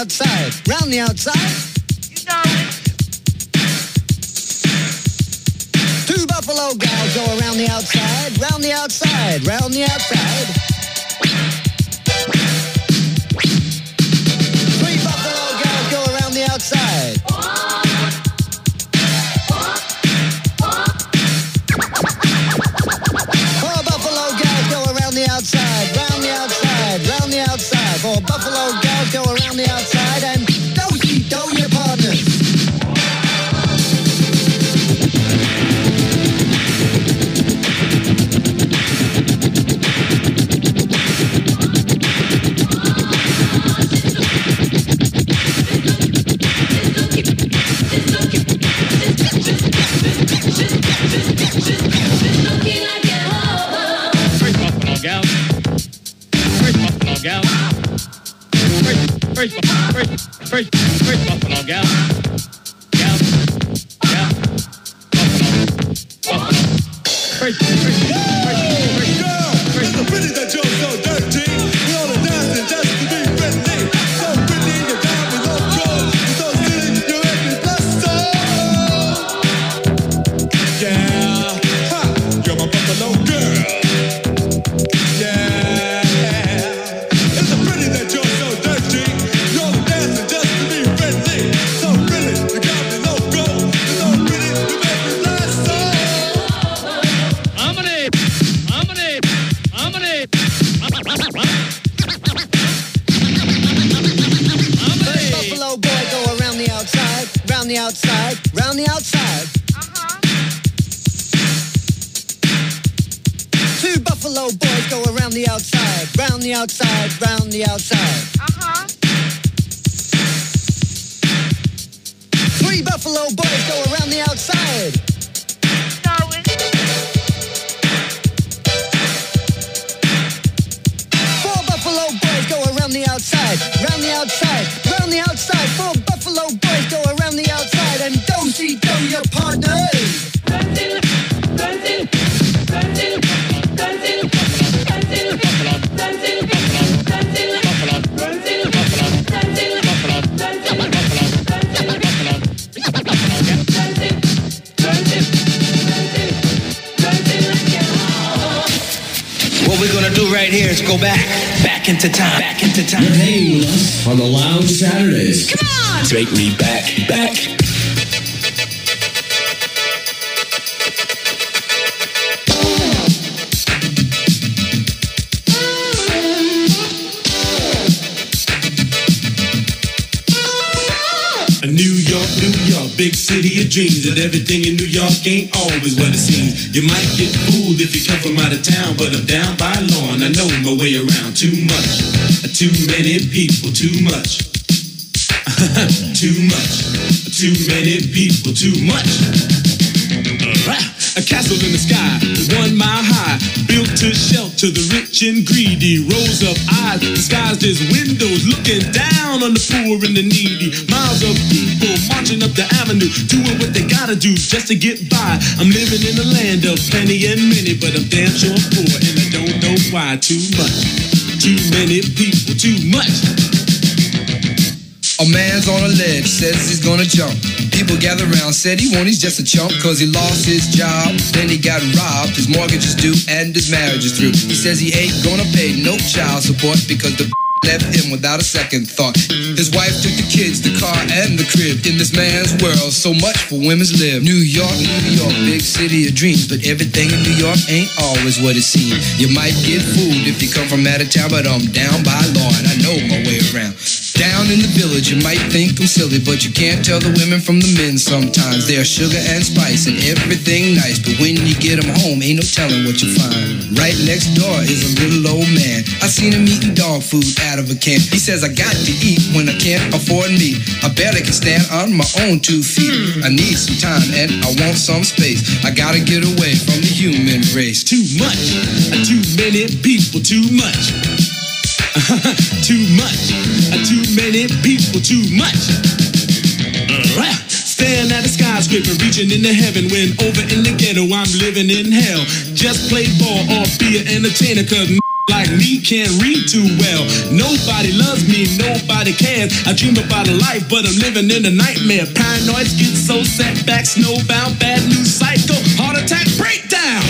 outside, round the outside. You know it. Two buffalo gals go around the outside, round the outside, round the outside. Three buffalo gals go around the outside. Four buffalo gals go around the outside, round the outside, round the outside. Four buffalo gals go around the outside and do your partners. First buffalo gal. Gal. Buffalo. First. It's the pretty that you're so dirty. We all are dancing just to be friendly. So pretty, you're down with no control. You're so silly, you're every plus yeah. Ha! You're my buffalo girl. Yeah. It's the pretty that you're so dirty. You're all dancing just to be friendly. So pretty, you got me no go. You're so pretty, you make me blast so. Buffalo boy go around the outside, round the outside, round the outside. Two buffalo boys go around the outside, round the outside, round the outside. Three buffalo boys go around the outside. Four buffalo boys go around the outside, round the outside, round the outside. Four buffalo boys go around the outside and do your partners. What we're gonna do right here is go back into time. You're hanging with us on the Lounge Saturdays. Come on! Take me back. New York, big city of dreams, and everything in New York ain't always what it seems. You might get fooled if you come from out of town, but I'm down by law and I know my way around. Too much, too many people, too much. Too many people, too much. A castle in the sky, 1 mile high, built to shelter the rich and greedy. Rows of eyes disguised as windows, looking down on the poor and the needy. Miles of people marching up the avenue, doing what they gotta do just to get by. I'm living in a land of plenty and many, but I'm damn sure poor and I don't know why. Too much, too many people, too much. A man's on a ledge, says he's gonna jump. People gather around, said he won't, he's just a chump, cause he lost his job, then he got robbed, his mortgage is due, and his marriage is through. He says he ain't gonna pay no child support, because the left him without a second thought. His wife took the kids, the car, and the crib. In this man's world, so much for women's live. New York, big city of dreams, but everything in New York ain't always what it seems. You might get fooled if you come from out of town, but I'm down by law, and I know my way around. Down in the village, you might think I'm silly, but you can't tell the women from the men sometimes. They're sugar and spice and everything nice, but when you get them home, ain't no telling what you find. Right next door is a little old man. I seen him eating dog food out of a can. He says, I got to eat when I can't afford meat. I barely can stand on my own 2 feet. I need some time and I want some space. I gotta get away from the human race. Too much, too many people, too much. Too much, too many people, too much. Staring at a skyscraper, reaching into heaven, when over in the ghetto I'm living in hell. Just play ball or be an entertainer, cause like me can't read too well. Nobody loves me, nobody cares. I dream about a life, but I'm living in a nightmare. Paranoid, schizo, setback, snowbound, bad news, psycho, heart attack, breakdown.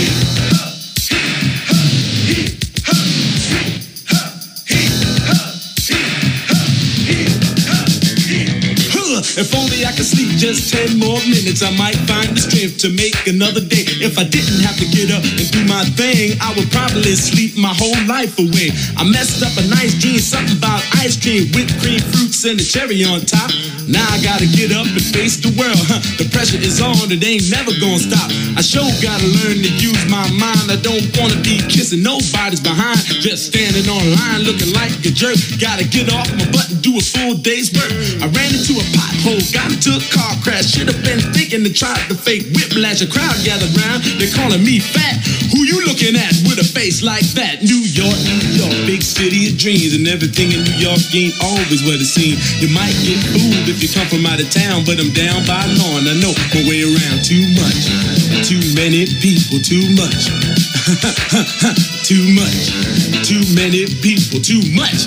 If only I could sleep just 10 more minutes, I might find the strength to make another day. If I didn't have to get up and do my thing, I would probably sleep my whole life away. I messed up a nice jeans, something about ice cream, whipped cream, fruits, and a cherry on top. Now I gotta get up and face the world. The pressure is on, it ain't never gonna stop. I sure gotta learn to use my mind. I don't wanna be kissing nobody's behind, just standing online looking like a jerk. Gotta get off my butt and do a full day's work. I ran into a pothole, got into a car crash. Should've been thinking to try to fake whiplash. A crowd gathered round, they're calling me fat. Who you looking at with a face like that? New York, big city of dreams. And everything in New York ain't always what it seems. You might get fooled if you come from out of town, but I'm down by law and I know my way around. Too much, too many people, too much. Too much, too many people, too much.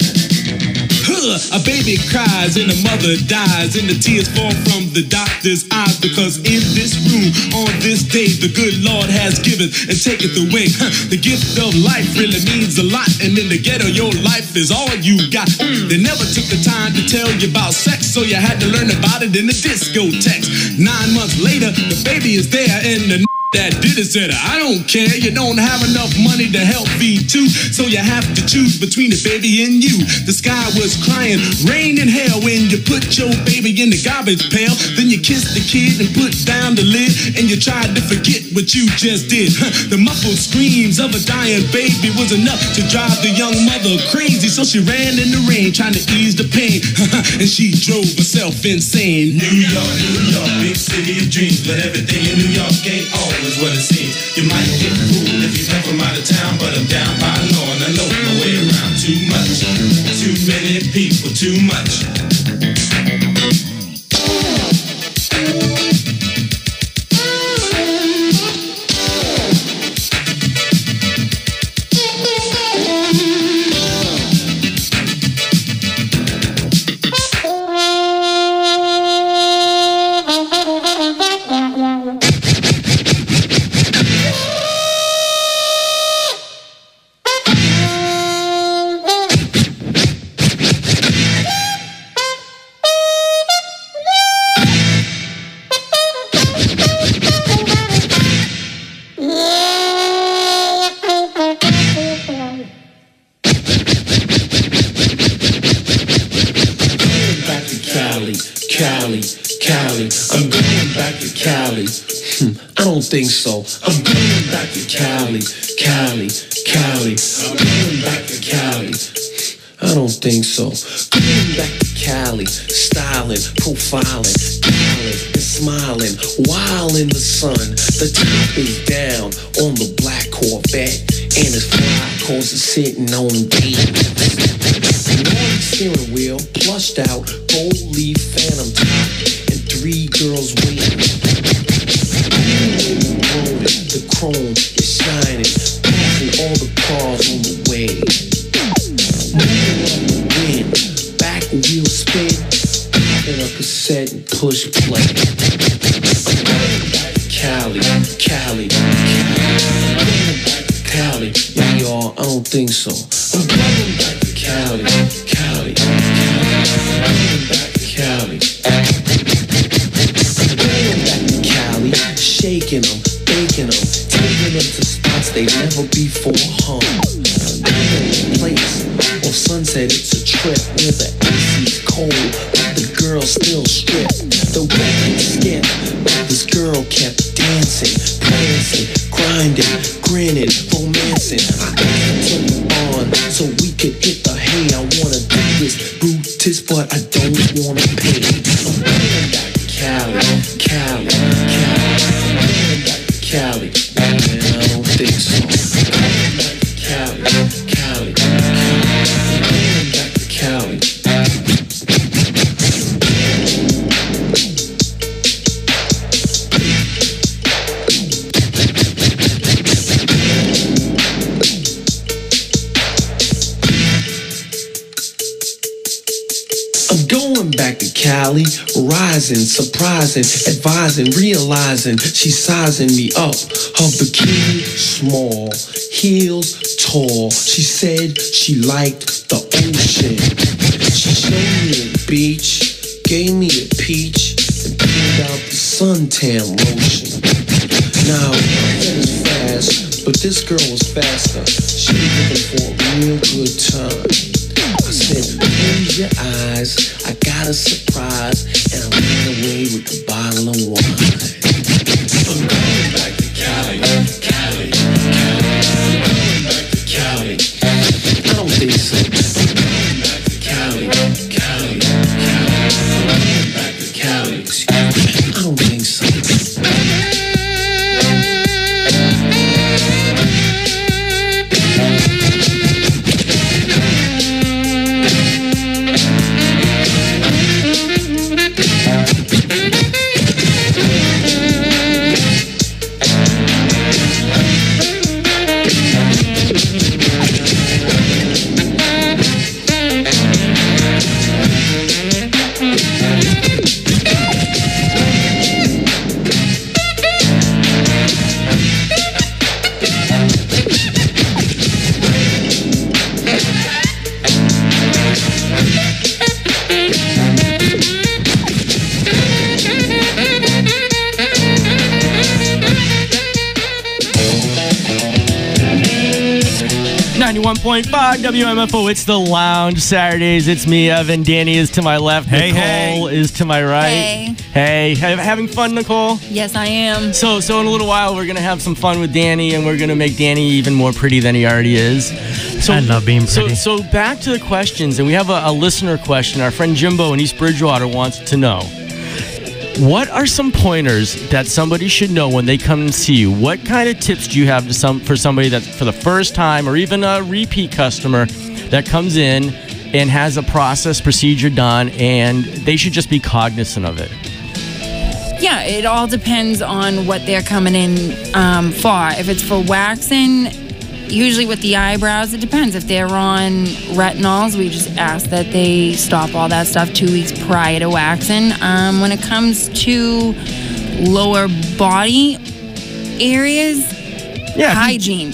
A baby cries and a mother dies, and the tears fall from the doctor's eyes, because in this room on this day the good Lord has given and taketh away. The gift of life really means a lot, and in the ghetto your life is all you got. They never took the time to tell you about sex, so you had to learn about it in the discotheques. 9 months later the baby is there, and the that did it said, I don't care, you don't have enough money to help feed two, so you have to choose between the baby and you. The sky was crying, rain and hell when you put your baby in the garbage pail. Then you kissed the kid and put down the lid, and you tried to forget what you just did. The muffled screams of a dying baby was enough to drive the young mother crazy, so she ran in the rain trying to ease the pain. And she drove herself insane. New York, big city of dreams, but everything in New York ain't all is what it seems. You might get fooled if you come from out of town, but I'm down by law and I know my way around. Too much, too many people, too much. Think so. I'm going back to Cali. I'm going back to Cali. I don't think so. Going back to Cali, styling, profiling, smiling and smiling, while in the sun. The top is down on the black Corvette, and it's fly cause it's sitting on the beat. On the steering wheel, plushed out, gold leaf phantom top, and 3 girls waiting. The chrome is shining, passing all the cars on the way. Moving on the wind, back wheel spin, popping a cassette and push play. I'm going back to Cali. I'm going back to Cali. Yeah, y'all, I don't think so. I'm going back to Cali. I'm going back to Cali. I'm going back to Cali, shaking them, baking them, taking them to spots they never before hung. Place on Sunset, it's a trip where the AC's cold, but the girl still stripped. The record skipped, but this girl kept dancing, prancing, grinding, grinning, romancing. I took it on so we could hit the hay. I wanna do this Brutus, but I don't wanna pay. I'm going back to Cali. I'm going back to Cali. Man, I don't think so. I'm going back to Cali. I'm going back to Cali. Cali, rising, surprising, advising, realizing she's sizing me up. Her bikini small, heels tall. She said she liked the ocean. She showed me a beach, gave me a peach, and pulled out the suntan lotion. Now, that was fast, but this girl was faster. She was looking for a real good time. I said, close your eyes, I got a surprise, and I ran away with a bottle of wine. I'm going back to Cali, Cali, Cali. I'm going back to Cali. I don't think so. I'm going back to Cali, Cali, Cali. I'm going back to Cali. Excuse me, I don't think so. WMFO, it's the Lounge Saturdays. It's me, Evan. Danny is to my left. Hey, Nicole is to my right. Hey. Having fun, Nicole? Yes, I am. So in a little while, we're going to have some fun with Danny, and we're going to make Danny even more pretty than he already is. So, I love being pretty. So back to the questions, and we have a listener question. Our friend Jimbo in East Bridgewater wants to know, what are some pointers that somebody should know when they come and see you? What kind of tips do you have for somebody that's for the first time or even a repeat customer that comes in and has a procedure done and they should just be cognizant of it? Yeah, it all depends on what they're coming in for. If it's for waxing, usually with the eyebrows, it depends. If they're on retinols, we just ask that they stop all that stuff 2 weeks prior to waxing. When it comes to lower body areas, hygiene.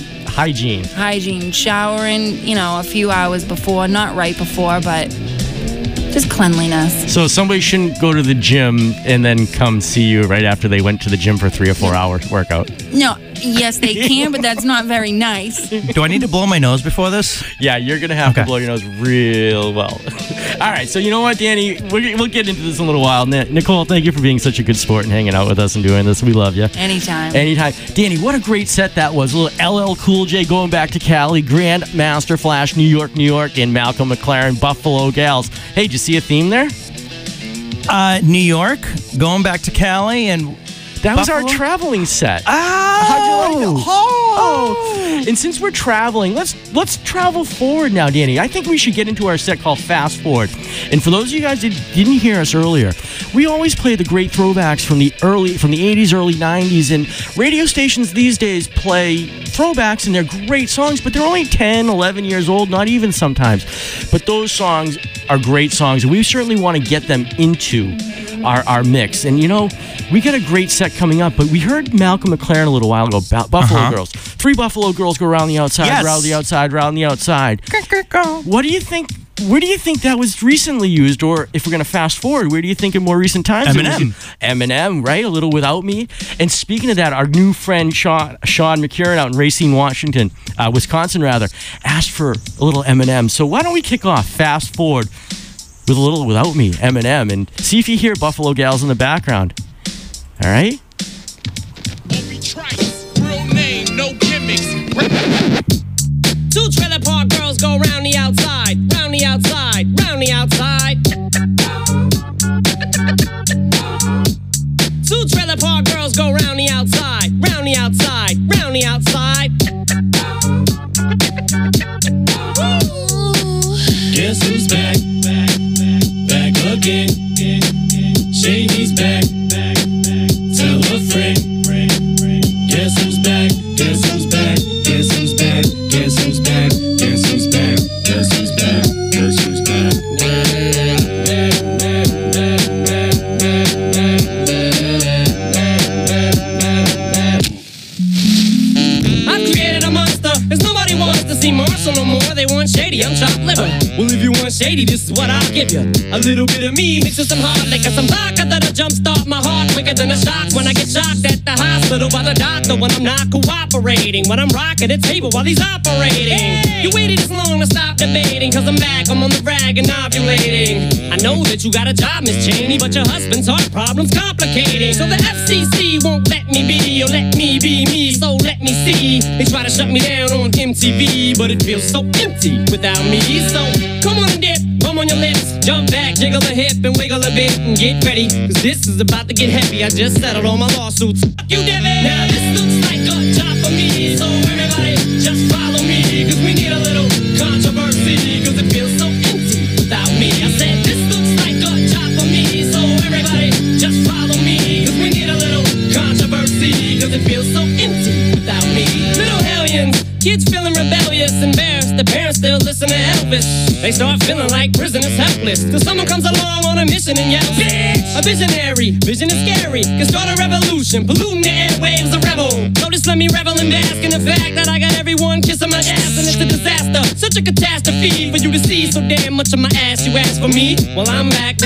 Showering, a few hours before, not right before, but just cleanliness. So somebody shouldn't go to the gym and then come see you right after they went to the gym for 3 or 4 hour workout. No, yes, they can, but that's not very nice. Do I need to blow my nose before this? Yeah, you're going to have to blow your nose real well. All right, so you know what, Danny? We'll get into this in a little while. Nicole, thank you for being such a good sport and hanging out with us and doing this. We love you. Anytime. Danny, what a great set that was. A little LL Cool J going back to Cali, Grandmaster Flash, New York, and Malcolm McLaren, Buffalo Gals. Hey, did you see a theme there? New York, going back to Cali, and that was Buffalo? Our traveling set. Oh! How'd you like it? Oh! And since we're traveling, let's travel forward now, Danny. I think we should get into our set called Fast Forward. And for those of you guys that didn't hear us earlier, we always play the great throwbacks from the 80s, early 90s, and radio stations these days play throwbacks and they're great songs, but they're only 10, 11 years old, not even sometimes. But those songs are great songs, and we certainly want to get them into our mix. And we got a great set coming up, but we heard Malcolm McLaren a little while ago about Buffalo Girls. 3 Buffalo girls go around the outside, round the outside, round the outside. What do you think? Where do you think that was recently used? Or if we're going to fast forward, where do you think in more recent times? Eminem, right? A little Without Me. And speaking of that, our new friend Sean McCurran out in Racine, Wisconsin, asked for a little Eminem. So why don't we kick off Fast Forward with a little Without Me, Eminem, and see if you hear Buffalo Gals in the background. All right? Real name, no gimmicks. 2 trailer park girls go round the outside, round the outside, round the outside. 2 trailer park girls go round the outside, round the outside, round the outside. Guess who's back, back again. Shady's back, tell a friend. hustle no more, they want shady, I'm chopped liver. Well, if you want shady, this is what I'll give you. A little bit of me mixed with some hard liquor, some vodka that'll jumpstart my heart quicker than a shock when I get shocked at the hospital by the doctor when I'm not cooperating. When I'm rocking the table while he's operating. You waited this long to stop debating, cause I'm back, I'm on the rag and ovulating. I know that you got a job, Miss Cheney, but your husband's heart problem's complicating. So the FCC won't let me be, or let me be me, so let me see. They try to shut me down on MTV, but it feels so empty without me. So come on and dip, bum on your lips, jump back, jiggle a hip and wiggle a bit and get ready, cause this is about to get heavy. I just settled all my lawsuits. Fuck you, Devin. Now this looks like a job for me, so everybody just follow me, cause we need a little controversy, cause it feels so empty without me. I said this looks like a job for me, so everybody just follow me, cause we need a little controversy, cause it feels so empty without me. Little hellions, kids feeling rebellious, embarrassed, the parents still listen to Elvis. They start feeling like prisoners helpless, till someone comes along on a mission and yells, bitch! A visionary, vision is scary, can start a revolution, polluting the airwaves, a rebel. So just let me revel and bask in the fact that I got everyone kissing my ass, and it's a disaster, such a catastrophe for you to see so damn much of my ass. You ask for me, well I'm back.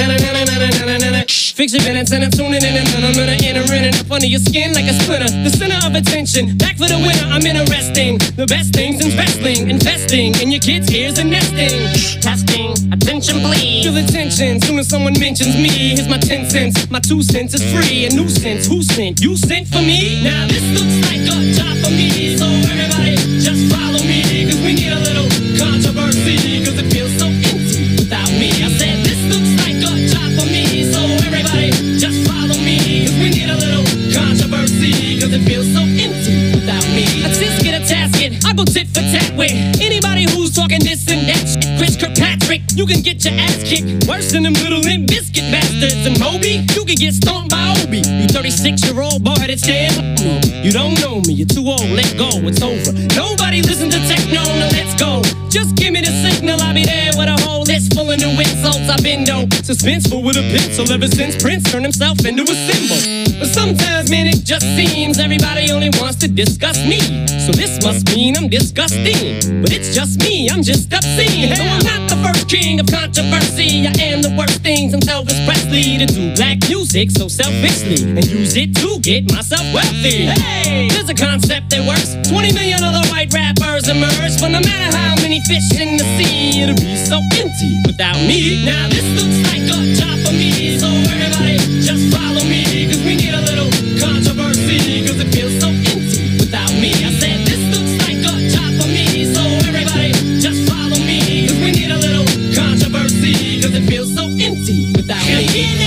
Fix your minutes and I'm tuning in, and I'm gonna enter in and up under your skin like a splinter. The center of attention, back for the winner. I'm interesting, the best things in wrestling, investing in your kids' ears and nesting. Testing, attention please. Feel the tension, soon as someone mentions me. Here's my 10 cents, my 2 cents is free. A nuisance, who sent? You sent for me? Now this looks like a job for me, so everybody just follow me, cause we need a little controversy, cause it feels so empty without me. I said this looks like a job for me, so everybody just follow me, cause we need a little controversy, cause it feels so empty without me. A tisket, a tasket, I go tit for tat with anybody who's talking this and that shit. Chris Kirkpatrick, you can get your ass kicked worse than them little Limp Biscuit bastards. And Moby, you can get stomped by Obi. You 36-year-old boy that's dead. You don't know me, you're too old, let go, it's over. Nobody listen to techno, no let's go. Just give me the signal, I'll be there with a whole list full of new insults. I've been dope, suspenseful with a pencil ever since Prince turned himself into a symbol. But sometimes, man, it just seems everybody only wants to discuss me. So this must mean I'm disgusting. But it's just me, I'm just obscene. So I'm not the first king of controversy. I am the worst thing since Elvis Presley to do black music so selfishly and use it to get myself wealthy. Hey, there's a concept that works. 20 million other white rappers emerge, but no matter how many fish in the sea, it'll be so empty without me. Now this looks like a job for me, so everybody just follow me, cause we need a little controversy, cause it feels so empty without me. I said this looks like a job for me, so everybody just follow me, cause we need a little controversy, cause it feels so empty without me.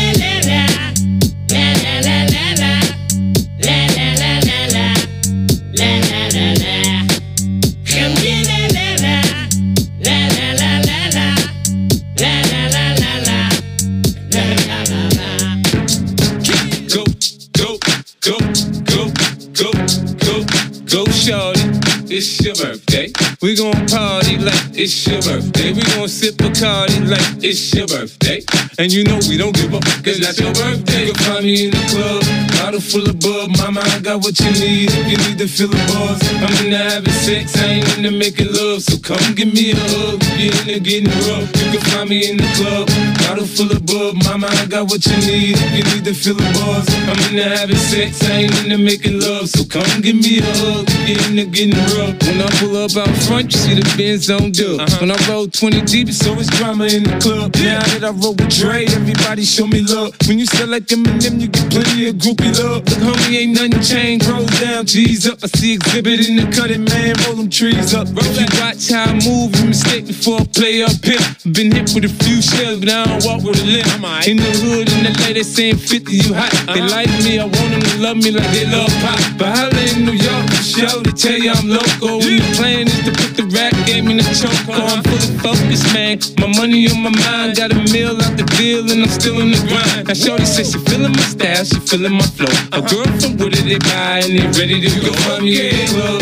Go, shorty, it's your birthday. We gon' party like it's your birthday. We gon' sip Bacardi like it's your birthday. And you know we don't give a fuck, cause that's your birthday. You can find me in the club, bottle full of bub. Mama, I got what you need if you need to feel the buzz. I'm into having sex, I ain't into making love. So come give me a hug, you into getting rough. You can find me in the club, bottle full of bub. Mama, I got what you need if you need to feel the buzz. I'm into having sex, I ain't into making love. So come give me a hug, you into getting rough. When I pull up out front, you see the Benz on dub. When I roll 20 deep, it's always drama in the club. Now that I roll with Dre, everybody show me love. When you sell like Eminem, you get plenty of groupie love. Look, homie, ain't nothing changed. Roll down, G's up. I see exhibit in the cutting, man. Roll them trees up. If you watch how I move, you mistake before I play up here. Been hit with a few shells, but I don't walk with a limp. In the hood, in LA, they saying 50, you hot. They like me, I want them to love me like they love pop. But holla in New York, show to tell you I'm local. When the plan is to put the rap game in the choke. I'm fully focused, man. My money on my mind. Got a meal out the deal, and I'm still in the grind. Now shorty says she feeling my style, she feeling my flow. A girl from Wooded, they buy, and they ready to go. Find me in the club,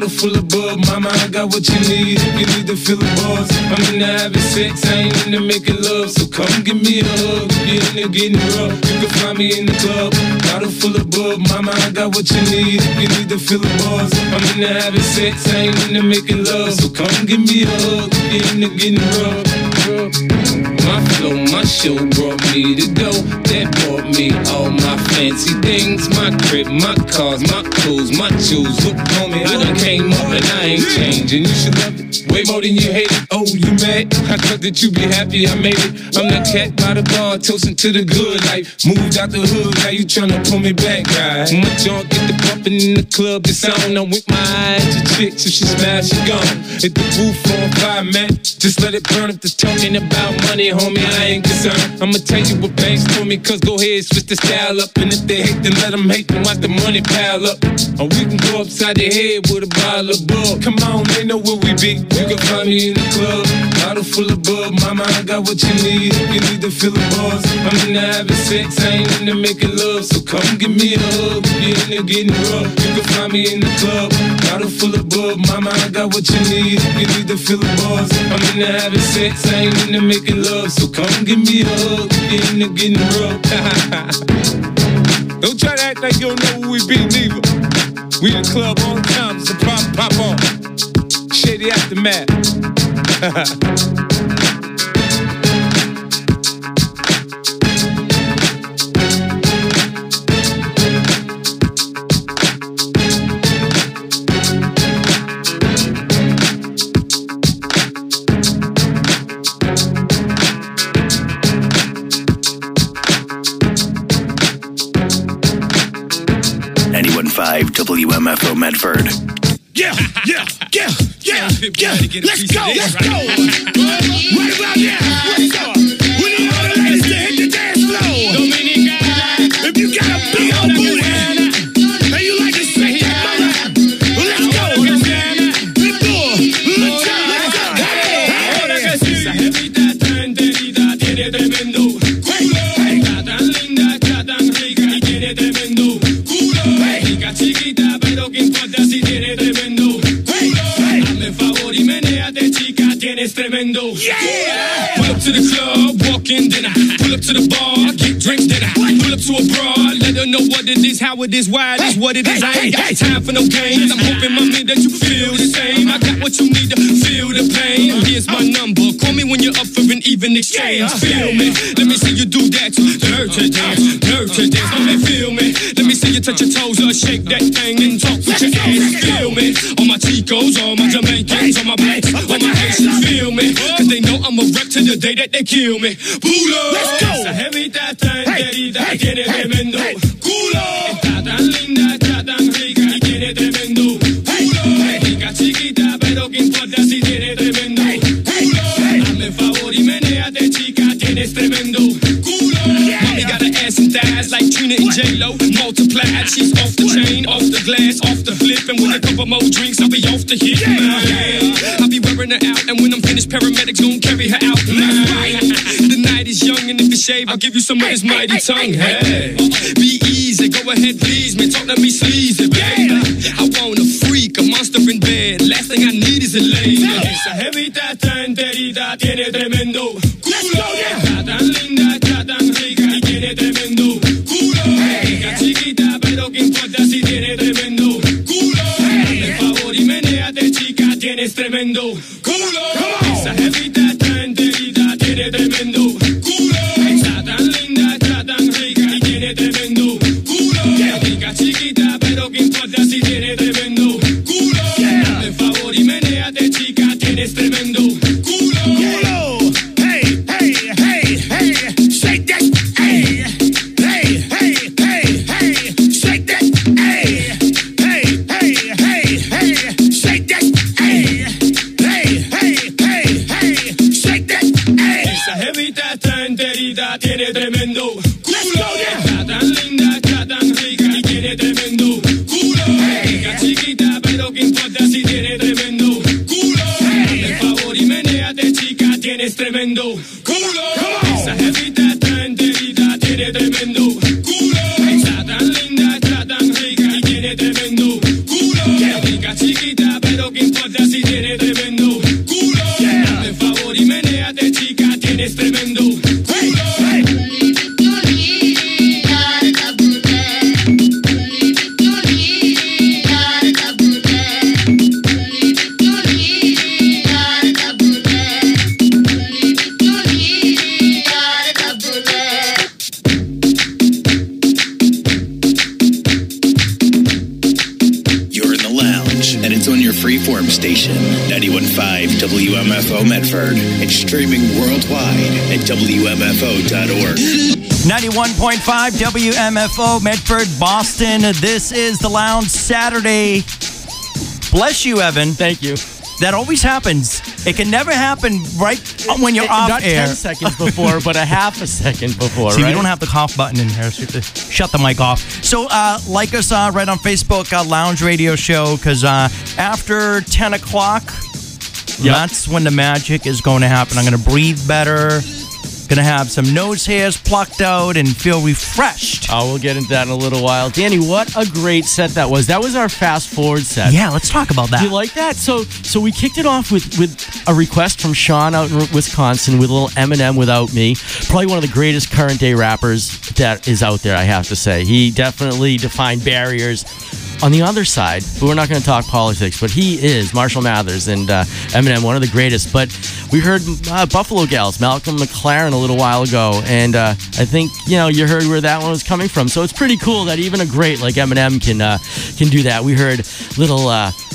bottle full of bub. Mama, I got what you need if you need to feel the buzz. I'm into having sex, I ain't into making love. So come give me a hug, if you're into getting rough. You can find me in the club, bottle full of bub. Mama, I got what you need if you need to feel the buzz. I'm into having sex, I ain't into making love. So come give me a hug, if you're into getting rough. My flow, my show brought me to go. That brought me all my fancy things. My crib, my cars, my clothes, my shoes. Look on me, I done came up and I ain't changing. You should love it way more than you hate it. Oh, you mad? I thought that you be happy I made it. I'm the cat by the bar, toasting to the good life. Moved out the hood, now you tryna pull me back, right? My junk get the bumping in the club, it's on. I'm with my eyes to chicks, if she smash, she gone. Hit the roof on fire, man. Just let it burn. If the talking about money, homie, I ain't concerned. I'ma tell you what banks told me, cause go ahead, switch the style up. And if they hate, then let them hate, then watch the money pile up. Or we can go upside the head with a bottle of bug. Come on, they know where we be. You can find me in the club, bottle full of bub. Mama, I got what you need if you need to feel the buzz. I'm into having sex, I ain't into making love. So come give me a hug, if you're into getting rough. You can find me in the club, bottle full of bub. Mama, I got what you need if you need to feel the buzz. I'm into having sex, I ain't into making love. So come give me a hug, if you're into getting rough. Don't try to act like you don't know who we be, neither. We in the club all the time, it's a pop on. Shady Aftermath. WMFO Medford. Yeah. Let's go. Right about now. We need all the ladies to hit the dance floor. Dominica. If you got a big old booty and you like to shake that mother, let's go. Big boy, let's go. Ahora que sí, esa jevita está enterita, tiene tremendo culo. Está tan linda, está tan rica y tiene tremendo culo. Rica chiquita, pero que importa si tiene tremendo culo. Hazme favor y menéate, chica, tienes tremendo culo. Pull up to the club, walk in dinner. Pull up to the bar, get drink dinner. Pull up to a broad, let her know what it is, how it is, why it is, what it is. I ain't got time for no games. I'm hoping, mommy, that you feel the same. I got what you need to feel the pain. Here's my number. Call me when you're up for an even exchange. Feel me? Let me see you do that. Dirty dance, dirty dance. Let me feel me. Let me see you touch your toes or shake that thing and talk with your ass. Feel me? All my Chicos, all my Jamaicans, all my blacks, all my Haitians. Feel me? Cause they know I'm a rep to the day that they kill me. Pulo. Let's go. Esa jevita está enterita, tiene tremendo culo. Está tan linda, está tan rica y tiene tremendo culo. Rica chiquita, pero que importa si tiene tremendo culo. Hazme favor y menéate, chica, tienes tremendo culo. Mommy got an ass and thighs like Trina and J-Lo. Multiplied, she's off the chain, off the glass, off the flip. And with a couple more drinks, I'll be off the hit. I'll be wearing her out, and when I'm finished, paramedics gon' carry her out. The night is young, and if you shave, I'll give you some of this mighty tongue. Hey, be easy, go ahead, please me. Talk to me sleazy, baby. I want a freak, a monster in bed. Last thing I need is a lady. Esa jevita está enterita, tiene tremendo culo. Está tan linda, está tan rica y tiene tremendo culo. Rica chiquita, pero que importa si tiene tremendo culo. Hazme favor y menéate, chica, tienes tremendo culo. Esa jevita está enterita, tiene tremendo culo. Está tan linda, está tan rica y tiene tremendo culo. Rica chiquita, pero que importa si tiene tremendo culo. Hazme favor y menéate, chica, tienes tremendo culo. Hey, shake that. Hey, shake that. Hey, shake that. Shake that. Esa jevita está enterita, tiene tremendo culo. Está tan linda, está tan rica y tiene tremendo culo. Rica chiquita, pero que importa si tiene tremendo culo. Hazme favor y menéate, chica, tienes tremendo culo. Esa jevita está enterita, tiene tremendo culo. Está tan linda, está tan rica y tiene tremendo culo. Rica chiquita. mamacita, pero qué importa si tiene tremendo culo. Dame favor y menéate, chica, tienes tremendo culo. Freeform station, 91.5 WMFO Medford, and streaming worldwide at WMFO.org. 91.5 WMFO Medford, Boston. This is the Lounge Saturday. Bless you, Evan. Thank you. That always happens. It can never happen right when you're off not air. Not 10 seconds before, but a half a second before, See, right? we don't have the cough button in here, so you have to shut the mic off. So, like us right on Facebook, Lounge Radio Show, because after 10 o'clock, that's when the magic is going to happen. I'm going to breathe better. Going to have some nose hairs plucked out and feel refreshed. Oh, we'll get into that in a little while. Danny, what a great set that was. That was our fast forward set. Yeah, let's talk about that. Do you like that? So we kicked it off with a request from Sean out in Wisconsin with a little Eminem Without Me. Probably one of the greatest current day rappers that is out there, I have to say. He definitely defined barriers. On the other side, but we're not going to talk politics, but he is Marshall Mathers and Eminem, one of the greatest. But we heard Buffalo Gals, Malcolm McLaren a little while ago, and I think you heard where that one was coming from. So it's pretty cool that even a great like Eminem can do that. We heard little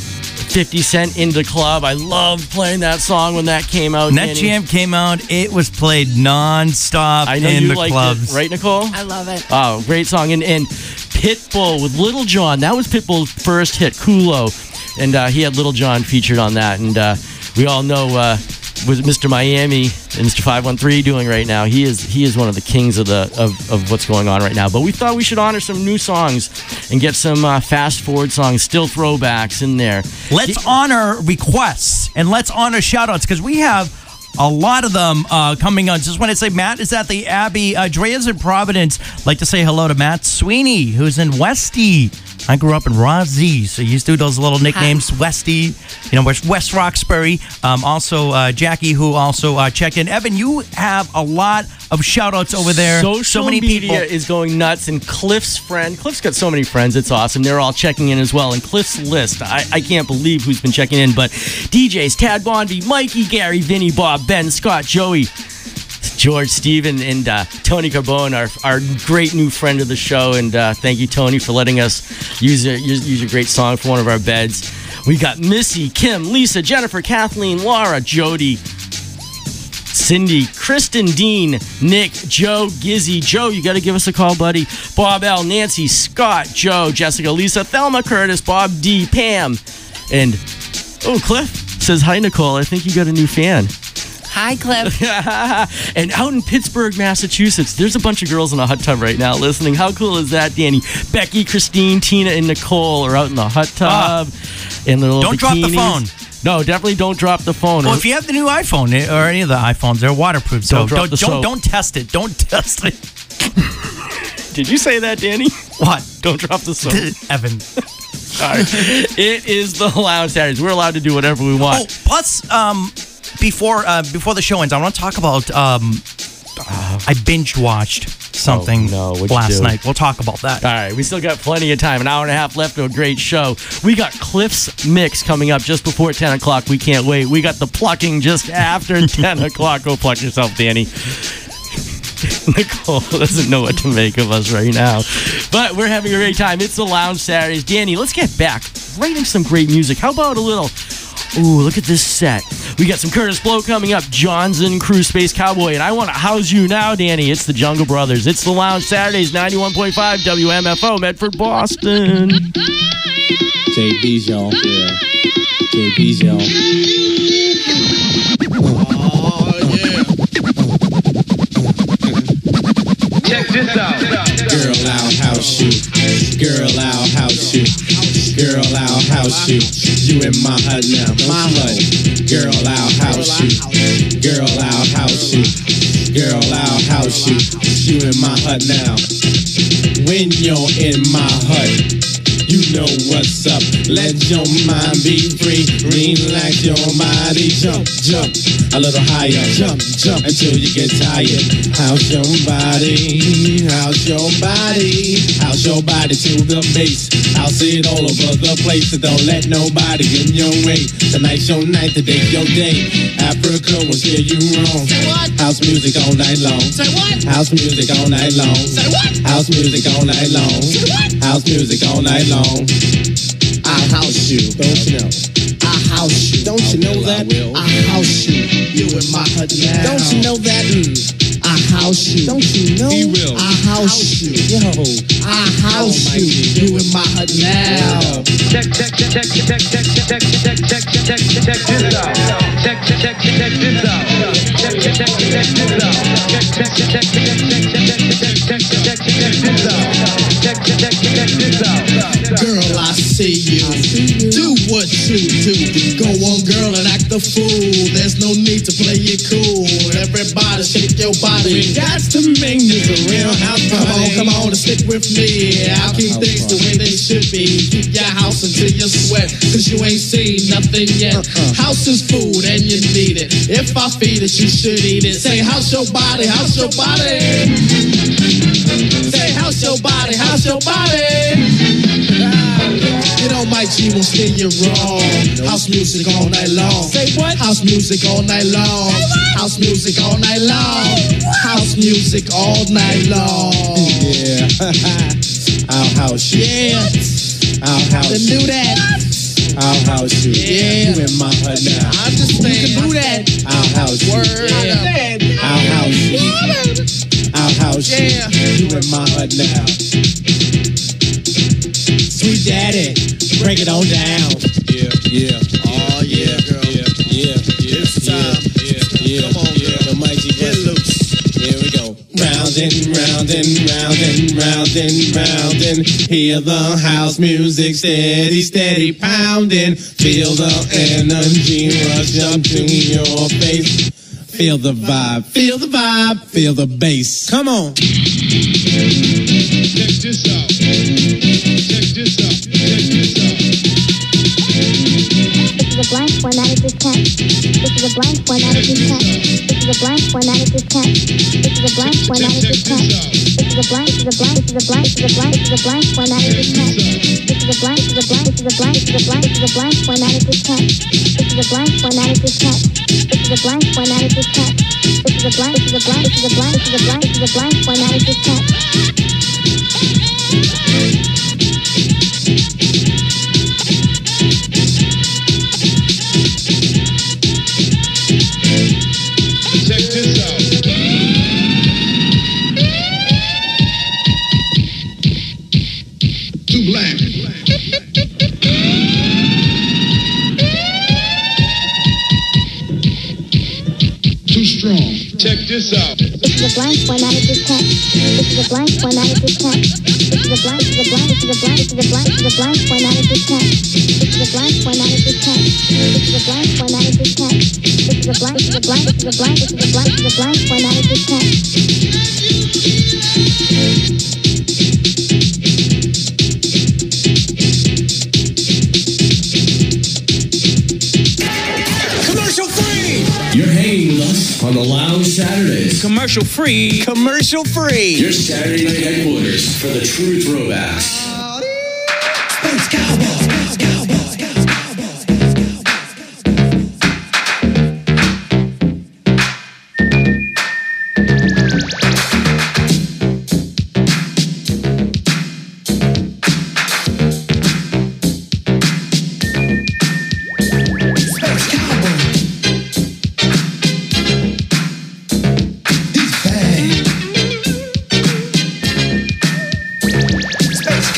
50 Cent In the Club. I loved playing that song when that came out. When that jam came out, it was played non-stop in the clubs. It, right, Nicole? I love it. Oh, great song. And Pitbull with Little John. That was Pitbull's first hit, Kulo. And he had Little John featured on that. And we all know with Mr. Miami and Mr. 513 doing right now, he is one of the kings of what's going on right now. But we thought we should honor some new songs and get some fast forward songs, still throwbacks in there. Let's honor requests and let's honor shout-outs because we have a lot of them coming on. Just want to say Matt is at the Abbey. Drea's in Providence. Like to say hello to Matt Sweeney, who's in Westy. I grew up in Rosie, so you used to do those little nicknames, Westy, West Roxbury. Also, Jackie, who also checked in. Evan, you have a lot of shout-outs over there. Social many media people is going nuts, and Cliff's got so many friends, it's awesome. They're all checking in as well. And Cliff's list, I can't believe who's been checking in, but DJs, Tad Bondy, Mikey, Gary, Vinny, Bob, Ben, Scott, Joey, George, Steven, and Tony Carbone, our great new friend of the show. And thank you, Tony, for letting us use a great song for one of our beds. We got Missy, Kim, Lisa, Jennifer, Kathleen, Laura, Jody, Cindy, Kristen, Dean, Nick, Joe, Gizzy. Joe, you got to give us a call, buddy. Bob L, Nancy, Scott, Joe, Jessica, Lisa, Thelma, Curtis, Bob D, Pam, and Cliff says, hi, Nicole. I think you got a new fan. Hi, Cliff. And out in Pittsburgh, Massachusetts, there's a bunch of girls in a hot tub right now listening. How cool is that, Danny? Becky, Christine, Tina, and Nicole are out in the hot tub. In the little don't bikinis. drop the phone. No, definitely don't drop the phone. Well, if you have the new iPhone or any of the iPhones, they're waterproof. So don't test it. Don't test it. Did you say that, Danny? What? Don't drop the soap. Evan. All right. It is the Lounge Saturdays. We're allowed to do whatever we want. Plus, before the show ends, I want to talk about I binge watched something last night. We'll talk about that. All right, we still got plenty of time. An hour and a half left to a great show. We got Cliff's Mix coming up just before 10 o'clock. We can't wait. We got the plucking just after 10 o'clock. Go pluck yourself, Danny. Nicole doesn't know what to make of us right now. But we're having a great time. It's the Lounge Saturdays. Danny, let's get back right into some great music. How about a little... Ooh, look at this set. We got some Curtis Blow coming up, Johnson, Crew, Space Cowboy, and I Want to House You Now, Danny. It's the Jungle Brothers. It's the Lounge Saturdays, 91.5 WMFO, Medford, Boston. JB's, y'all. Yeah. JB's, y'all. Oh, yeah. Check this out. Girl, I'll house you. Girl, I'll house you. Girl, I'll house you. You in my hut now, my hut. Girl, I'll house you. Girl, I'll house you. Girl, I'll house you. You in my hut now. When you're in my hut, you you know what's up. Let your mind be free. Relax your body. Jump, jump a little higher. Jump, jump until you get tired. House your body. House your body. House your body to the bass. I'll see it all over the place. So don't let nobody in your way. Tonight's your night, today's your day. Africa will steer you wrong. Say what? House music all night long. Say what? House music all night long. Say what? House music all night long. Say what? House music all night long. I house you. Don't you know? I house you. Don't you know that? I house you. You in my hut now. Don't you know that? I house you. Don't you know? He will. I house you. Yo. I house you. You in my hut now. Check this out. Check this out. Check this out. Girl, I see you. Do what you do. Go on, girl, and act the fool. There's no need to play it cool. Everybody shake your body. We got to make this a real house party. Come on, and stick with me. I'll keep things the way they should be. Keep your house until you sweat, cause you ain't seen nothing yet. House is food and you need it. If I feed it, you should eat it. Say, house your body, house your body. Say, house your body, house your body. You know my G won't steer you wrong. House music all night long. Say what? House music all night long. House music all night long. House music all night long. Yeah. I'll house you. Yeah. I'll house Then you. do that. I'll house you. Yeah. You in my hut now. I understand. You can do that. I'll house you. Word. Yeah. I'll house you. I'll house you. Yeah. You in my hut now. Sweet daddy, break it on down. Yeah, yeah. Oh yeah, girl. Yeah. It's time. Yeah. Come on, girl. The mighty Get loose. Here we go. Round and hear the house music steady pounding. Feel the energy rush up to your face. Feel the vibe, feel the bass. Come on. Check this out. This is a blank formatted discount. This is a blank formatted discount. This is a blank formatted discount. This is a blank formatted discount. This is a blank. This is a blank. This is a blank. This is a blank. This is a blank formatted discount. This is a blank. This is a blank. This is a blank. This is a blank. This is a blank formatted discount. This is a blank formatted discount. This is a blank formatted discount. This is a blank. This is a blank. This is a blank. This is a blank. This is a blank formatted discount. Check this out. Too blank. Too strong. Check this out. This is a blank formatted discount. This is a blank formatted discount. This is a blank. This is a blank. This is a blank. This is a blank. This is a blank formatted discount. This is a blank formatted discount. This is a blank formatted discount. This is a blank. This is a blank. This is a blank. This is a blank. This is a blank formatted discount. Commercial free. You're hanging with us on the Lounge Saturdays. Commercial free. Commercial free. Your Saturday night headquarters for the true throwbacks. Space Cowboys. Space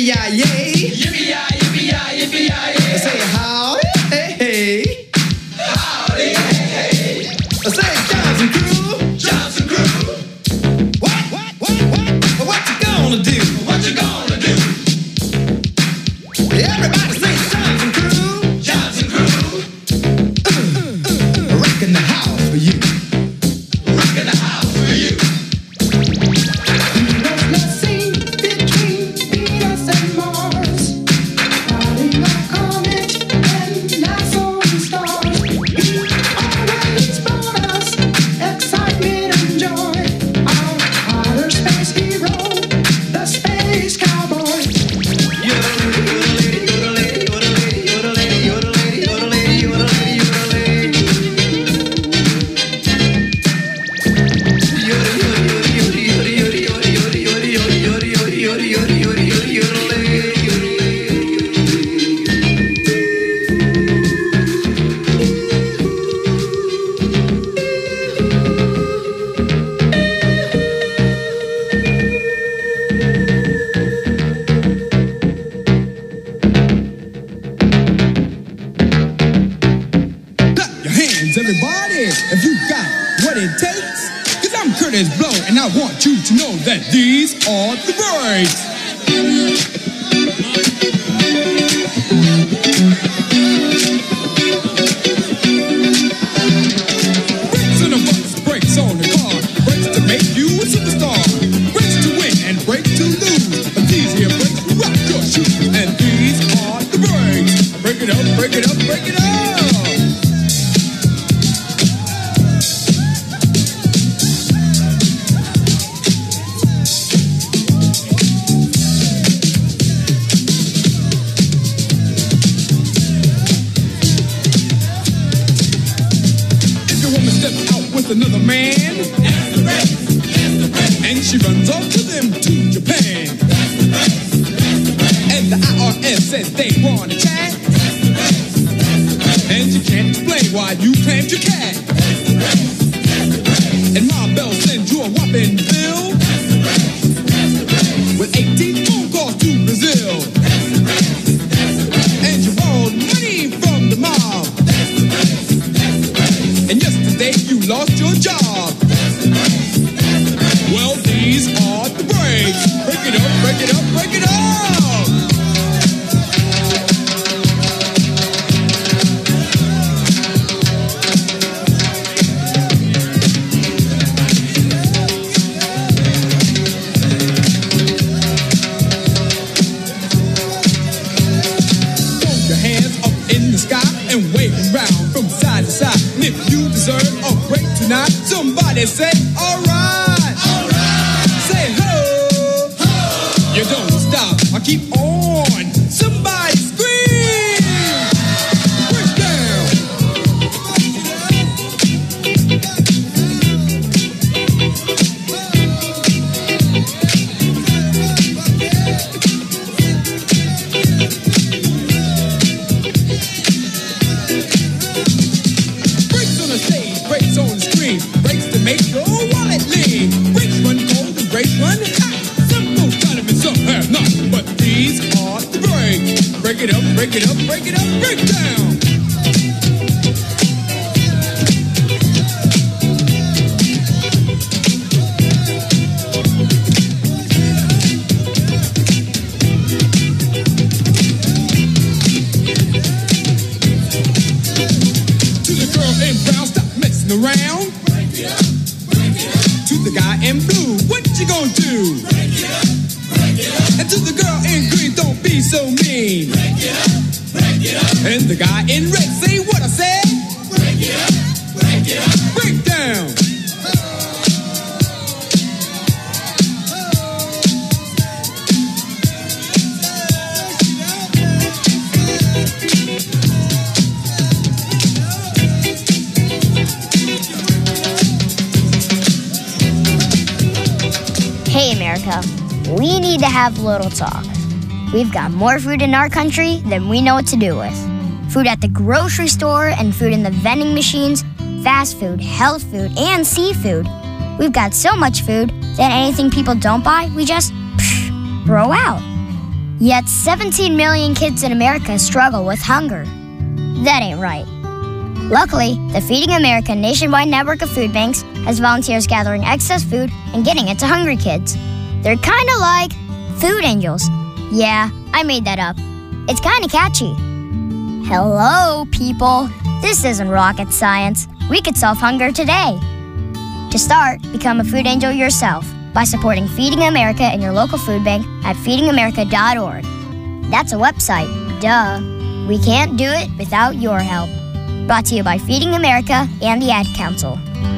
yippee-yi-yay. Yippee-yi, yippee-yi, yippee-yi-yay. Say howdy, hey, hey. Howdy, hey, hey. Say Johnson Crew. Johnson Crew. What you gonna do? What you gonna do? Everybody say Johnson Crew. Johnson Crew. Rockin' the house for you. Rockin' the house for you. Everybody, if you got what it takes, cause I'm Curtis Blow and I want you to know that these are the breaks. Brakes on the bus, brakes on the car, brakes to make you a superstar, brakes to win and brakes to lose. But these here brakes rock your shoes, and these are the breaks. Break it up, break it up, break it up. Another man, and she runs off to them to Japan. And the IRS says they want to chat, and you can't explain why you claimed your cat. And Ma Bell sends you a whopping bill with 18 phone calls to Brazil. And you borrowed money from the mob, and yesterday you lost your job. Well, these are the breaks. Break it up, break it up, break it up. Throw your hands up in the sky and wave them round from side to side. And if you deserve a break tonight, somebody say, alright. Alright. Say ho. Ho. You don't stop. I keep on. Somebody scream. Break down. Breaks on the stage, breaks on the screen, breaks to make your wallet lean. Breaks run cold and breaks run hot. Some folks got them and some have not, but these are the breaks. Break it up, break it up, break it up, break down. To the girl in brown, stop messing around. Break it up, break it up. To the guy in blue, what you gonna do? Break it up, break it up. And to the girl in green, don't be so mean. Break it up, break it up. And the guy in red, say what I said. Break it up, break it up. Break down. Hey, America, we need to have a little talk. We've got more food in our country than we know what to do with. Food at the grocery store and food in the vending machines, fast food, health food, and seafood. We've got so much food that anything people don't buy, we just throw out. Yet 17 million kids in America struggle with hunger. That ain't right. Luckily, the Feeding America nationwide network of food banks has volunteers gathering excess food and getting it to hungry kids. They're kind of like food angels. Yeah, I made that up. It's kind of catchy. Hello, people. This isn't rocket science. We could solve hunger today. To start, become a food angel yourself by supporting Feeding America in your local food bank at feedingamerica.org. That's a website, duh. We can't do it without your help. Brought to you by Feeding America and the Ad Council.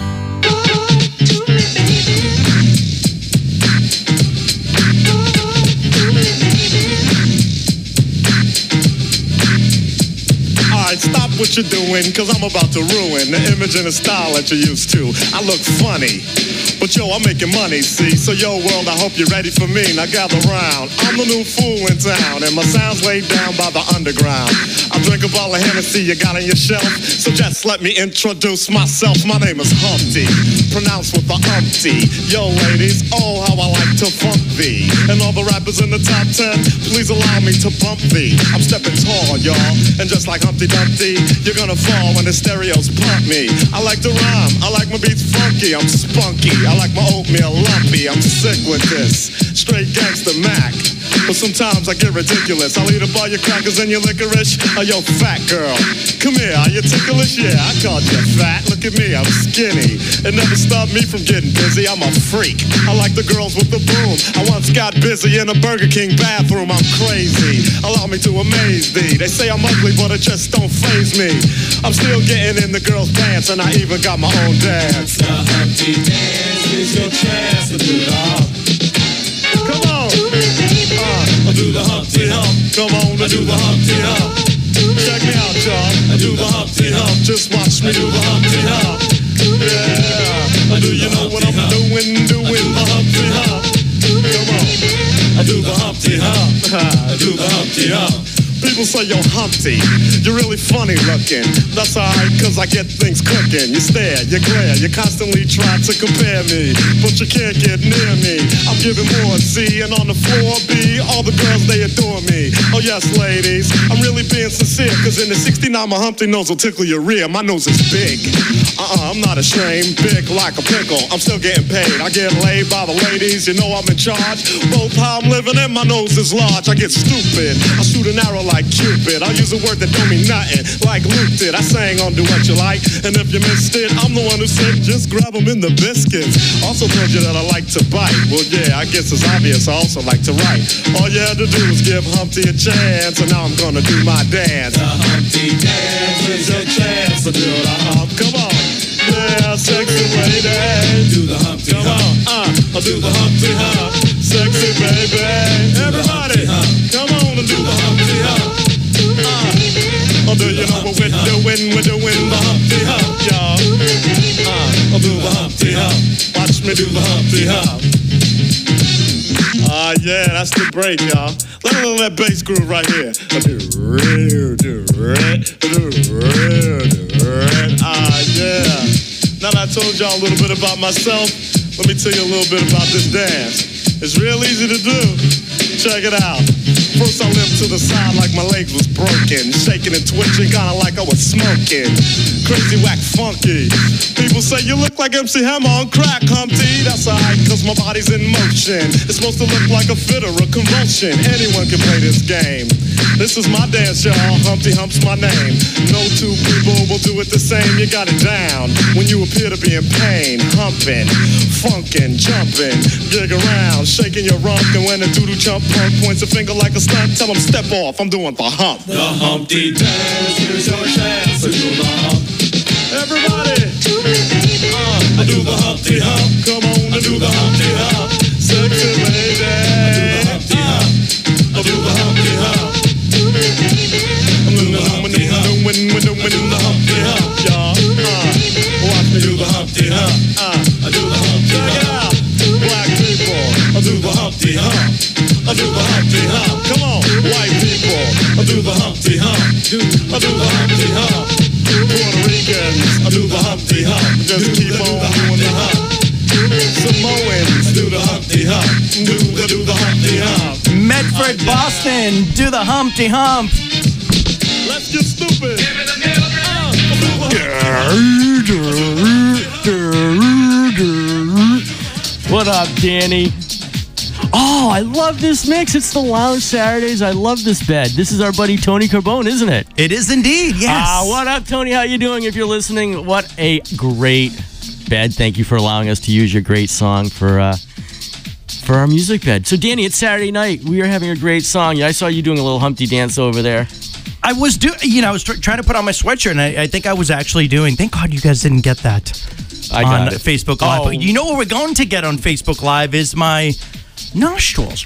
Alright, stop what you're doing, cause I'm about to ruin the image and the style that you're used to. I look funny, but yo, I'm making money, see? So yo, world, I hope you're ready for me. Now gather round. I'm the new fool in town, and my sound's laid down by the underground. I drink a bottle of Hennessy you got on your shelf, so just let me introduce myself. My name is Humpty, pronounced with the umpty. Yo, ladies, oh, how I like to funk thee. And all the rappers in the top 10, please allow me to bump thee. I'm stepping tall, y'all, and just like Humpty Dumpty, you're gonna fall when the stereos pump me. I like to rhyme, I like my beats funky, I'm spunky, I like my oatmeal lumpy, I'm sick with this, straight gangster Mac. But sometimes I get ridiculous. I'll eat up all your crackers and your licorice. Oh, yo, fat girl, come here, are you ticklish? Yeah, I called you fat, look at me, I'm skinny. It never stopped me from getting busy, I'm a freak. I like the girls with the boom. I once got busy in a Burger King bathroom, I'm crazy. Allow me to amaze thee. They say I'm ugly, but it just don't faze me. I'm still getting in the girls' pants, and I even got my own dance. The Humpty Dance is your chance to do the hump. Come on. I do the Humpty Hump. Come on, I do the Humpty Hump. Check me out, y'all. I do the Humpty Hump. Just watch me do the Humpty Hump. Yeah. I do you know what I'm doing the Humpty Hump. Come on. I do the Humpty Hump. I do the Humpty Hump. People say, yo, Humpty, you're really funny looking. That's alright, cause I get things cooking. You stare, you glare, you constantly try to compare me, but you can't get near me. I'm giving more C, and on the floor B, all the girls, they adore me. Oh yes, ladies, I'm really being sincere, cause in the 69, my Humpty nose will tickle your rear. My nose is big. I'm not ashamed, big like a pickle. I'm still getting paid. I get laid by the ladies, you know I'm in charge. Both how I'm living and my nose is large. I get stupid, I shoot an arrow like Cupid. I use a word that don't mean nothing, like Luke did. I sang on Do What You Like, and if you missed it, I'm the one who said just grab them in the biscuits. Also told you that I like to bite. Well, yeah, I guess it's obvious I also like to write. All you had to do was give Humpty a chance, and now I'm gonna do my dance. The Humpty Dance is your chance to do the hump. Come on. Yeah, sexy lady. Do the Humpty Hump. I'll do the Humpty Hump. Sexy baby. Everybody, come on and do the Humpty Hump. Oh, do you know what we're doing? We're doing the Humpty Hump, y'all. I'll do the Humpty Hump. Watch me do the Humpty Hump. Yeah, that's the break, y'all. Let that bass groove right here. Yeah. Now that I told y'all a little bit about myself, let me tell you a little bit about this dance. It's real easy to do. Check it out. First I limped to the side like my legs was broken, shaking and twitching, kinda like I was smoking. Crazy, whack, funky. People say you look like MC Hammer on crack, Humpty. That's alright, cause my body's in motion. It's supposed to look like a fit or a convulsion. Anyone can play this game. This is my dance, y'all. Humpty Hump's my name. No two people will do it the same. You got it down when you appear to be in pain. Humping, funkin', jumping, gig around, shaking your rump. And when a doodle chump punk points a finger like a stunt, tell him step off. I'm doing the hump. The Humpty Dance, here's your chance to do the hump. Everybody, I do the Humpty Hump. Come on, I do the Humpty Hump. Sexy lady. I do the Humpty Hump. I do the Humpty Hump. I'm doing the Humpty Hump, y'all. Watch me do the Humpty Hump. I do the Humpty Hump. Check it out, black people. I do the Humpty Hump. I do the Humpty Hump. Come on, white people. I do the Humpty Hump. I do the Humpty Hump. Puerto Ricans. I do the Humpty Hump. Just keep on doing the hump. Samoans do the Humpty Hump. Do the Humpty Hump. Medford, Boston, do the Humpty Hump. Let's get stupid. What up, Danny? Oh, I love this mix. It's the Lounge Saturdays. I love this bed. This is our buddy Tony Carbone, isn't it? It is indeed, yes. What up, Tony? How you doing? If you're listening, what a great bed. Thank you for allowing us to use your great song for our music bed. So, Danny, it's Saturday night. We are having a great song. I saw you doing a little Humpty dance over there. I was trying to put on my sweatshirt, and I think I was actually doing. Thank God you guys didn't get that on Facebook Live. Oh. But you know what we're going to get on Facebook Live is my nostrils.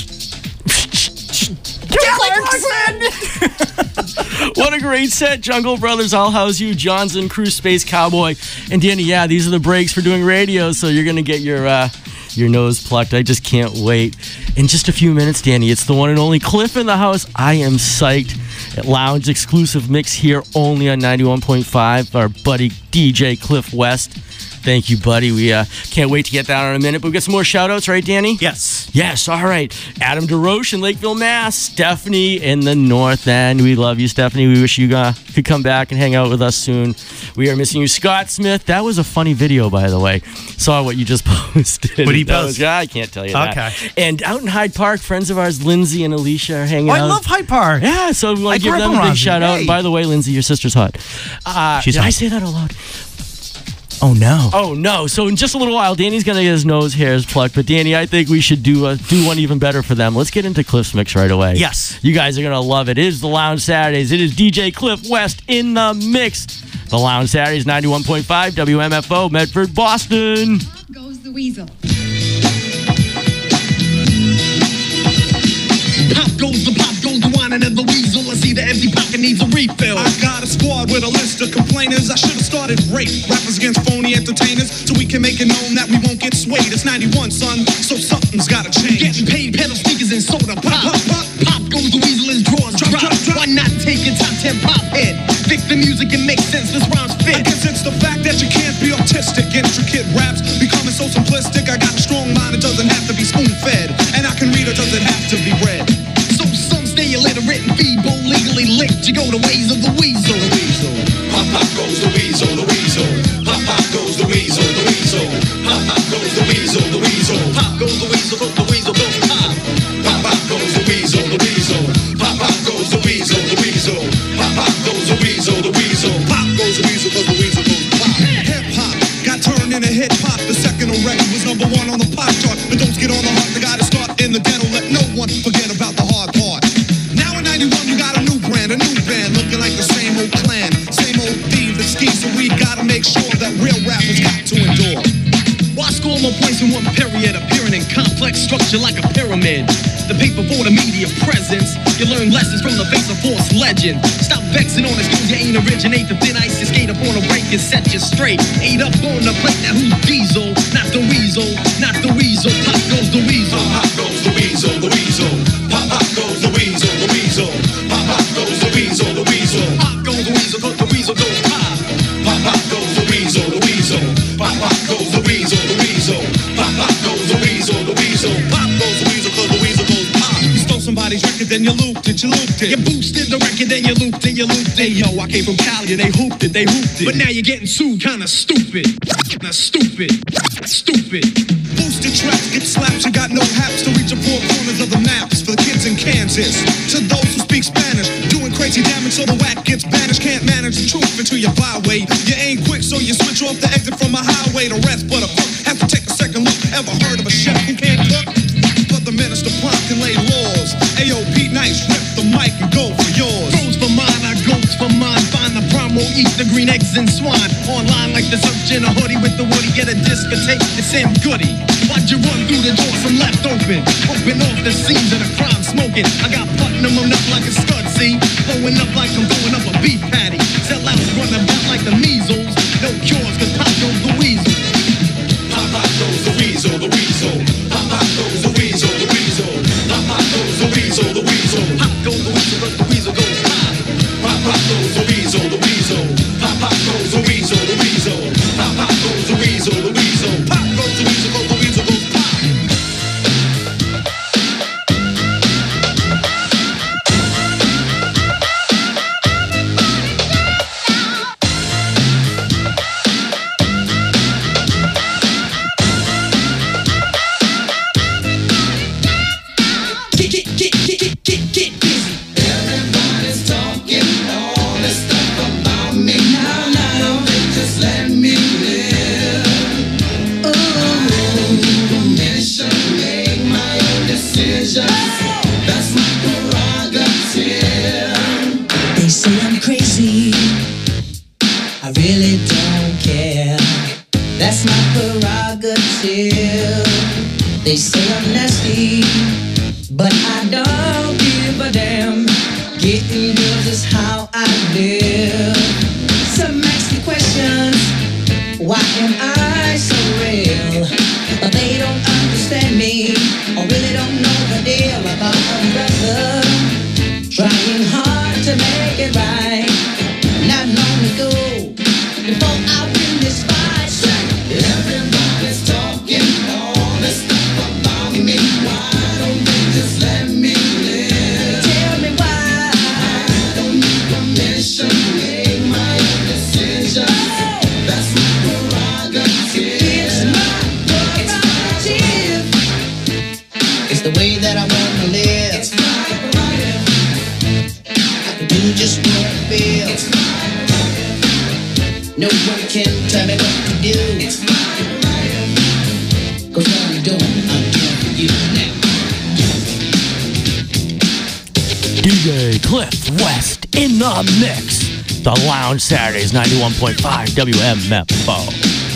What a great set. Jungle Brothers, I'll House You, Johnson, Crew, Space Cowboy. And Danny, yeah, these are the breaks for doing radio, so you're going to get your nose plucked. I just can't wait. In just a few minutes, Danny, it's the one and only Cliff in the house. I am psyched. Lounge exclusive mix here only on 91.5. Our buddy DJ Cliff West. Thank you, buddy. We can't wait to get that in a minute. But we got some more shout-outs, right, Danny? Yes. Yes, all right. Adam DeRoche in Lakeville, Mass. Stephanie in the North End. We love you, Stephanie. We wish you could come back and hang out with us soon. We are missing you. Scott Smith. That was a funny video, by the way. Saw what you just posted. What did he post? I can't tell you that. Okay. And out in Hyde Park, friends of ours, Lindsay and Alicia, are hanging out. I love Hyde Park. Yeah, so we want to give grew up them a around big shout here. out. Hey. And by the way, Lindsay, your sister's hot. She's did hot. I say that out loud? Oh, no. Oh, no. So in just a little while, Danny's going to get his nose hairs plucked. But, Danny, I think we should do one even better for them. Let's get into Cliff's mix right away. Yes. You guys are going to love it. It is the Lounge Saturdays. It is DJ Cliff West in the mix. The Lounge Saturdays, 91.5 WMFO, Medford, Boston. Goes the weasel. Pop goes the wine and the weasel. I see the empty pocket needs a refill. I got a squad with a list of complainers. I should have started rape. Rappers against phony entertainers, so we can make it known that we won't get swayed. It's 91, son, so something's gotta change. Getting paid, pedal sneakers and soda pop. Pop goes the weasel as drawers drop. Why not take your top 10 pop hit? Fix the music and make sense. This rhymes fit. I guess it's the fact that you can't be artistic. Intricate raps becoming so simplistic. I got a strong mind, it doesn't have to be spoon-fed. And I can read, it doesn't have to be read. So some stay illiterate and feeble, legally licked. You go the ways of the weasel. Pop goes the weasel, the weasel. Pop goes the weasel, the weasel. Pop goes the weasel, the weasel. Pop goes the weasel, the weasel goes pop. Pop goes the weasel, the weasel. Pop goes the weasel, the weasel. Pop goes the weasel, the weasel. Pop goes the weasel, cause the weasel goes pop. Hip-hop got turned into hip-hop. The second record was #1 on the pop chart. But don't get on the heart, they gotta start in the ghetto. Let no one forget about the hard part. Now in 91, you got a new brand, a new band, looking like the same old clan, same old thieves that scheme. So we gotta make sure that real rappers got to endure. Why score more points in one period, appearing in complex structure like a pyramid? The paper for the media presence. You learn lessons from the face of false legend. Stop vexing on excuse you ain't originate. The thin ice you skate up on a break and set you straight. Ate up on the plate, now who's diesel? Not the weasel, not the weasel. Pop goes the weasel. Pop goes the weasel, the weasel. Pop goes the weasel, the weasel. Pop goes the weasel, the weasel. Pop goes the weasel, the weasel goes pop. Pop goes the weasel, the weasel. Pop goes the weasel, the weasel. Pop goes the weasel, the weasel. Pop goes the weasel, cause the weasel goes pop. You stole somebody's record, then you looped it, you looped it. You boosted the record, then you looped it, you looped it. Yo, I came from Cali and they hooped it, they hooped it. But now you're getting sued, kinda stupid. Now stupid. Boosted tracks get slapped, you got no haps to reach the four corners of the maps. For the kids in Kansas, to those who speak Spanish, doing crazy damage so the whack gets banished. Can't manage the truth into your byway. You ain't quick, so you switch off the exit from a highway. The rest but a cook have to take a second look. Ever heard of a chef who can't cook? But the minister prompt can lay laws. Ayo, Pete Nice, rip the mic and go for yours. Goes for mine, I goes for mine. Find the promo, eat the green eggs and swine. Online like the search in a hoodie with the woody. Get a discotheque, it's Sam Goody. Why'd you run through the door, some left open? Open off the scenes of the crime smoking. I got Putnam on up like a scud, see? Blowing up like I'm blowing up a beef patty. Sell out, run about like the measles. No cures, cause Pop goes the weasel. Pop goes the weasel, the weasel. Pop goes the weasel, the weasel. Pop goes the weasel, the weasel. Pop goes the weasel, cause the weasel goes pop. Pop goes the weasel, the weasel. Pop goes the weasel, the weasel. Pop goes the weasel, the weasel. Pop goes the Get busy. Everybody's talking all this stuff about me. Now, they just let me live. Permission, make my own decisions. That's my prerogative. They say I'm crazy. I really don't care. That's my prerogative. They say I'm nasty, but I don't give a damn. Getting girls is how I live. Some ask me questions. Why am I so real? But they don't understand me, or really don't know the deal about a brother trying hard to make it right. Not long ago, before I win this fight, everybody's talking all this stuff about me. Why don't they just let me live? Tell me why. I don't need permission, make my own decisions. That's my prerogative. It's my prerogative. It's the way that I want to live. It's my prerogative. I can do just what I feel. It's my prerogative. No one can tell me what to do. It's my prerogative. 'Cause what I'm doing for you now. DJ Cliff West in the mix. The Lounge Saturdays, 91.5 WMFO.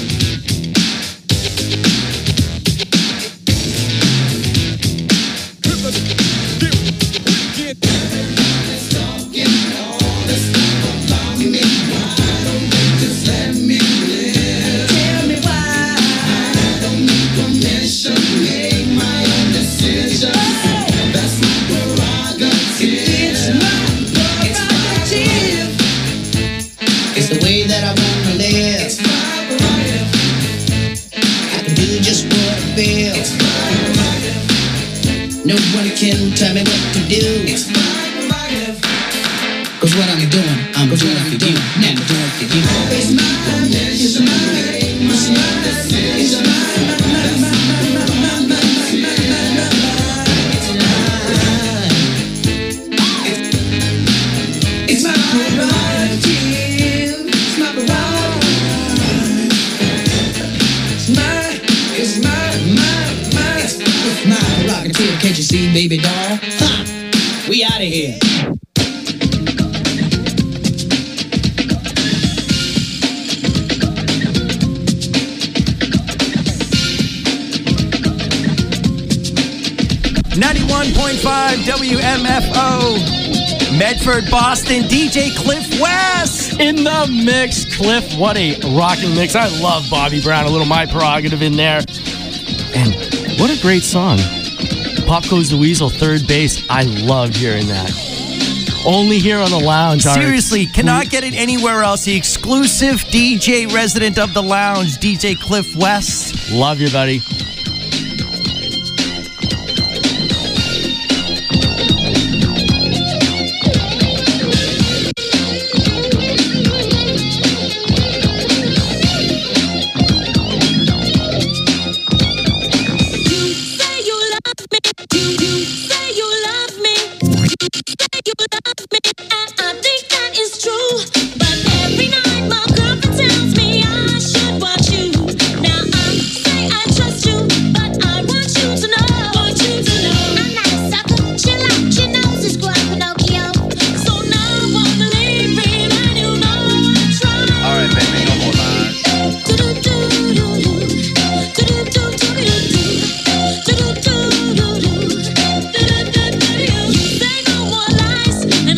It's the way that I wanna live. I can do just what I feel. No one can tell me what to do. 'Cause what I'm doing now. I'm doing for you. It's my decision. It's my decision. It's my prerogative. It's my prerogative. It's my prerogative. Can't you see, baby doll? Ha! We out of here. .5 WMFO, Medford, Boston, DJ Cliff West. In the mix, Cliff. What a rocking mix. I love Bobby Brown, a little My Prerogative in there. And what a great song. Pop Goes the Weasel, third base. I love hearing that. Only here on the Lounge. Seriously, cannot get it anywhere else. The exclusive DJ resident of the Lounge, DJ Cliff West. Love you, buddy. And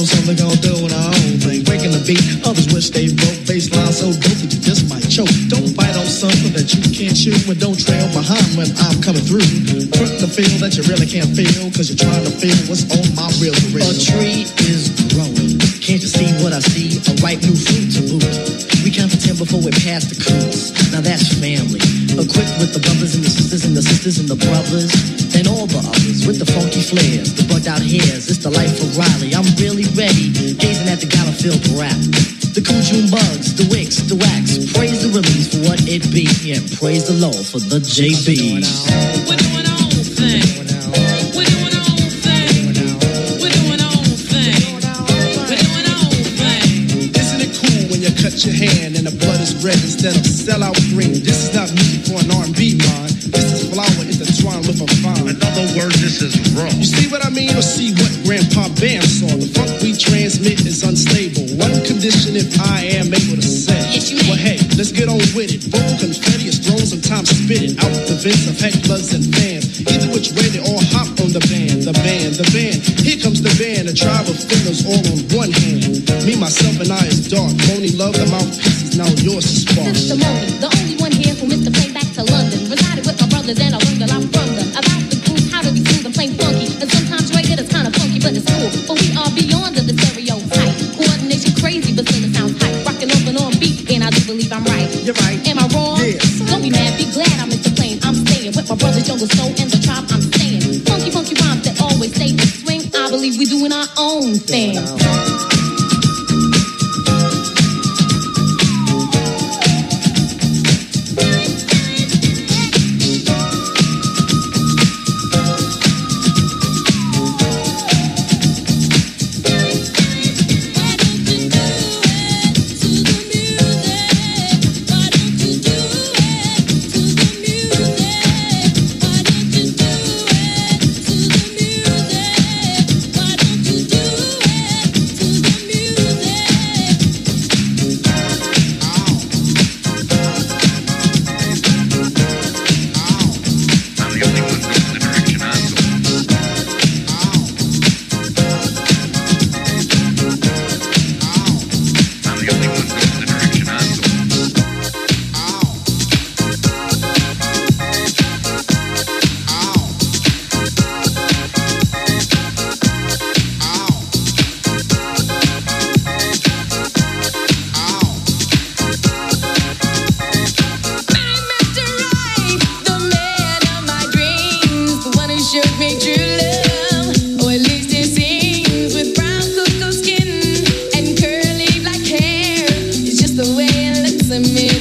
on something gonna do on our own thing. Breaking the beat, others wish they broke. Baseline so dope that you just might choke. Don't bite on something that you can't chew, and don't trail behind when I'm coming through. Put the feel that you really can't feel, cause you're trying to feel what's on my real career. A tree is growing. Can't you see what I see? A ripe new fruit to boot. We count to 10 before we pass the cruise. Now that's family. Equipped with the brothers and the sisters and the sisters and the brothers and all the others with the funky flares, the bugged out hairs. It's the life of Riley. I'm really ready, gazing at the gala-filled rap. The cool June bugs, the wicks, the wax. Praise the release for what it be, and praise the Lord for the JBs. We're doing our own thing. We're doing our own thing. We're doing our own thing. We're doing our own thing. Isn't it cool when you cut your hand and the blood is red instead of sellout green? This is not music for an R&B mind. This is flower intertwined with a vine. In other words, this is raw. You see what I mean, or see what Grandpa Bam saw? The funk we transmit is unstable. One condition if I am able to say. Well, hey, let's get on with it. Vocal confetti is thrown, sometimes spit it out the vents of hecklers and fans. Either which way they all hop on the band, the band, the band. Here comes the band, a tribe of fingers all on one hand. Me, myself, and I is dark. Phony love, the mouthpiece is now yours to spark. Testimony, the only one here who missed the plane back to London. Resided with my brothers and I learned a lot from them. About the groove, how to be smooth and plain funky. And sometimes rated it's kind of funky, but it's cool. But we are beyond the stereotype. Coordination crazy, but still it sounds hype. Rockin' open on beat, and I do believe I'm right. You're right. Am I wrong? Yes. Don't be mad, be glad I missed the plane. I'm staying with my brothers, Jungle Soul, and the tribe I'm staying. Funky, funky rhymes that always stay with swing. I believe we doing our own thing. Me.